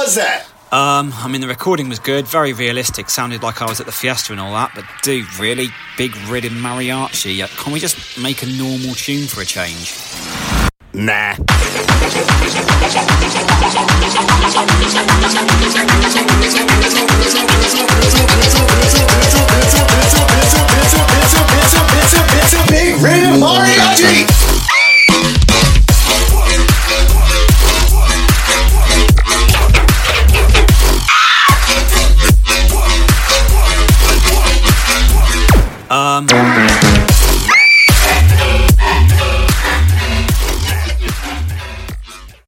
was that? I mean, the recording was good, very realistic, sounded like I was at the Fiesta and all that, but dude, really? Big ridding mariachi? Can't we just make a normal tune for a change? Nah. Big ridding mariachi!